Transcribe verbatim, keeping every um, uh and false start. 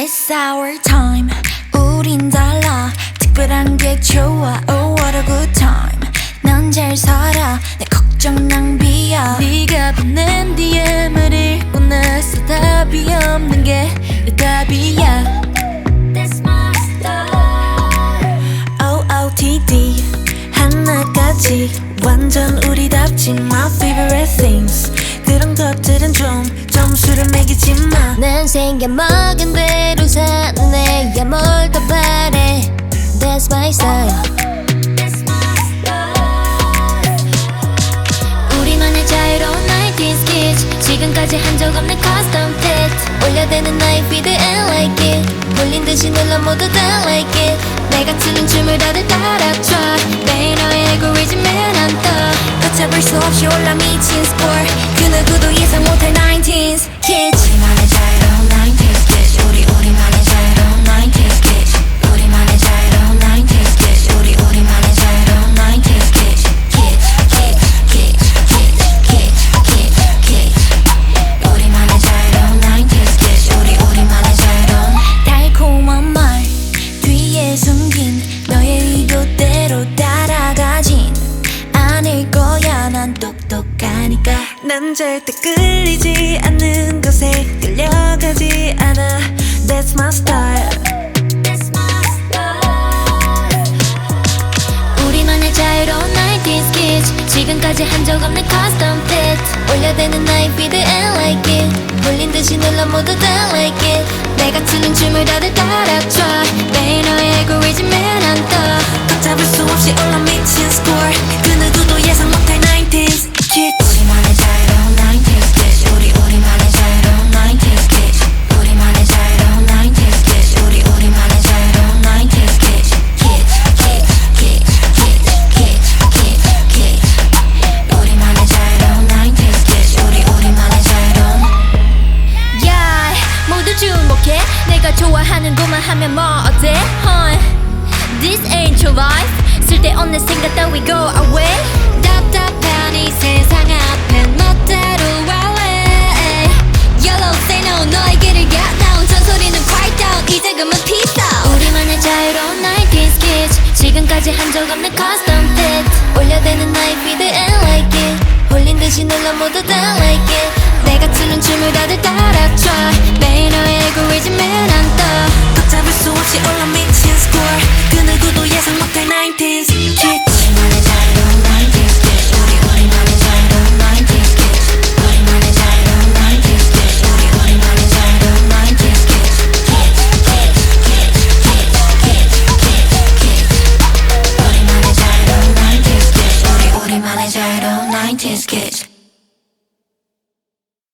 It's our time. 우린 달라. 특별한 게 좋아. Oh what a good time. 넌 잘 살아. 내 걱정 낭비야. 네가 보낸 디엠을 읽고 나서 답이 없는 게 답이야. That's my style. O O T D 하나까지 완전 우리답지. My favorite things. 그런 것들은 좀 점수를 매기지 마. 난 생겨먹은 대로 사는 애야. 뭘 더 바래. That's my style. 우리만의 자유로운 나인티즈 kids. 지금까지 한 적 없는 custom fit. 올려대는 나의 feed and like it. 몰린 듯이 눌러 모두 다 like it. 내가 추는 춤을 다들 따라춰. 매일 너의 알고리즘에 난 떠. 걷잡을 수 없이 올라 미친 score. 그 누구도 예상 못할 나인티즈 kids. 우리만의 자유로운 나인티즈 kids. 우리 우리만의 자유로운 나인티즈 kids. 우리만의 자유로운 나인티즈 kids. 우리 우리만의 자유로운 나인티즈 kids. kids kids kids kids kids kids kids. 우리만의 자유로운 나인티즈 kids. 우리 우리만의 자유로운 달콤한 말 뒤에 숨긴 너의 의도대로 따라가진 않을 거야. 난 똑똑하니까. 난 절대 끌리지 않는 것에 끌려가지 않아. That's my style. That's my style. 우리만의 자유로운 나인티즈 kids. 지금까지 한 적 없는 custom fit. 올려대는 나의 feed and like it. 몰린 듯이 눌러 모두 다 like it. 내가 추는 춤을 다들 따라춰. 매일 너의 알고리즘에 난 떠. 걷잡을 수 없이 올라 미친 score. 그 누구도 예상 못할 나인티즈 kids. 우리만의 자유로운 나인티즈 kids. 우리 우리만의 자유로운 나인티즈 kids. 우리만의 자유로운 나인티즈 kids. 우리 우리만의 자유로운 나인티즈 kids. kids kids kids kids kids kids kids. 우리만의 자유로운 나인티즈 kids. 우리 우리만의 자유로운. Yeah, 모두 주목해. 내가 좋아하는 것만 하면 뭐 어때? huh? This ain't your life. 쓸데없는 생각 따위 go away. 답답한 이 세상 앞에 멋대로 wallet. Yellow say no. 너의 길을 get down. 전소리는 quiet down. 이제 그만 peace out. 우리만의 자유로운 나인티즈 kids. 지금까지 한 적 없는 custom fit. 올려대는 나의 feed and like it. 홀린 듯이 눌러 모두 다 like it. 내가 추는 춤을 다들 따라춰. 매일 너의 알고리즘에 난 떠. 걷잡을 수 없이 올라 미친 score. 그 누구도 예상 못할 나인티즈 kids. 우리만의 자유로운 나인티즈 kids. 우리 우리만의 자유로운 나인티즈 kids. 우리만의 자유로운 나인티즈 kids. 우리 우리만의 자유로운 나인티즈 kids. kids kids kids kids kids kids kids. 우리만의 자유로운 나인티즈 kids. 우리 우리만의 자유로운 나인티즈 kids.